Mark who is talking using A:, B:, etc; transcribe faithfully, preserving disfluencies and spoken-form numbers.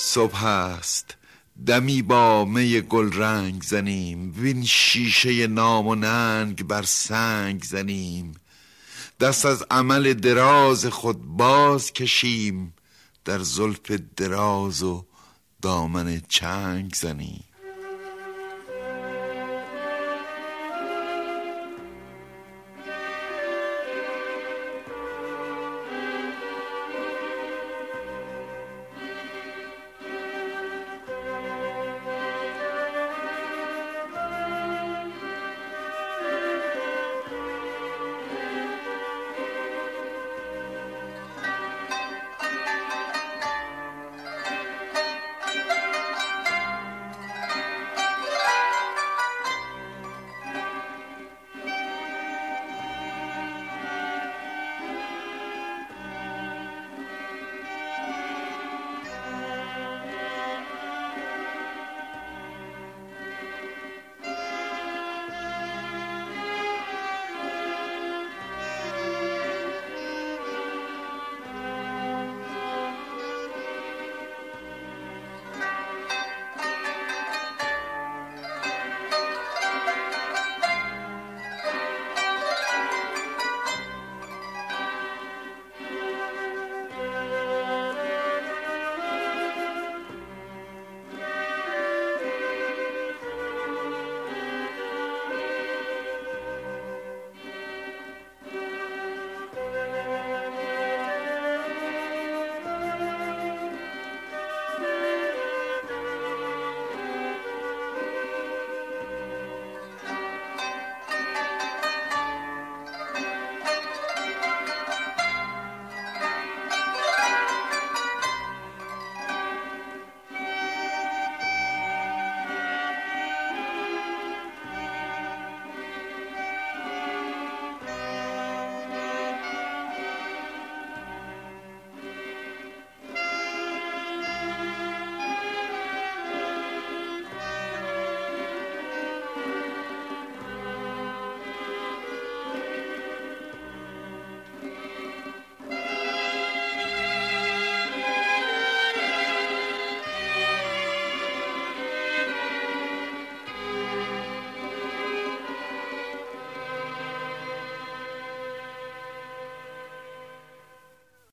A: صبح است دمی با می گل رنگ زنیم، وین شیشه نام و ننگ بر سنگ زنیم. دست از عمل دراز خود باز کشیم، در زلف دراز و دامن چنگ زنیم.